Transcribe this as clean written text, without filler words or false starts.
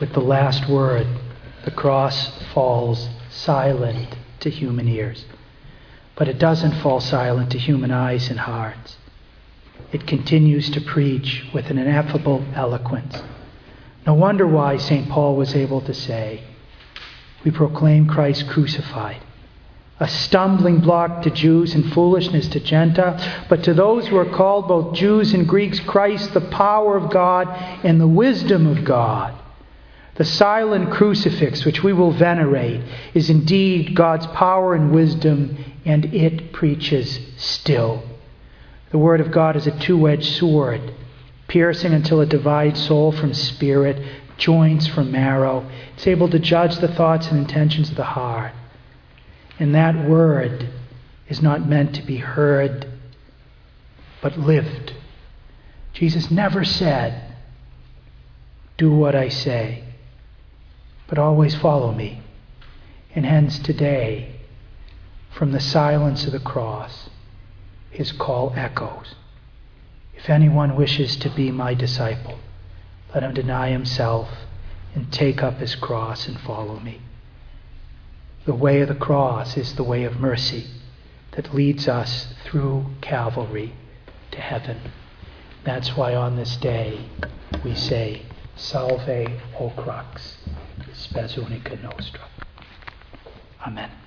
With the last word, the cross falls silent to human ears. But it doesn't fall silent to human eyes and hearts. It continues to preach with an ineffable eloquence. No wonder why St. Paul was able to say, "We proclaim Christ crucified, a stumbling block to Jews and foolishness to Gentiles, but to those who are called, both Jews and Greeks, Christ, the power of God and the wisdom of God." The silent crucifix, which we will venerate, is indeed God's power and wisdom, and it preaches still. The Word of God is a two-edged sword, piercing until it divides soul from spirit, joints from marrow. It's able to judge the thoughts and intentions of the heart. And that Word is not meant to be heard, but lived. Jesus never said, "Do what I say," but always follow me. And hence today, from the silence of the cross, his call echoes. If anyone wishes to be my disciple, let him deny himself and take up his cross and follow me. The way of the cross is the way of mercy that leads us through Calvary to heaven. That's why on this day we say, Salve o crux, spes unica nostra. Amen.